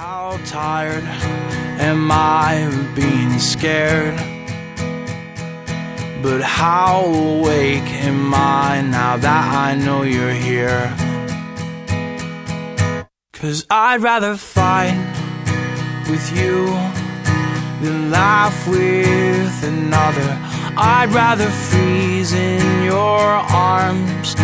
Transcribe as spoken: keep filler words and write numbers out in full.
How tired am I of being scared? But how awake am I now that I know you're here? 'Cause I'd rather fight with you than laugh with another. I'd rather freeze in your arms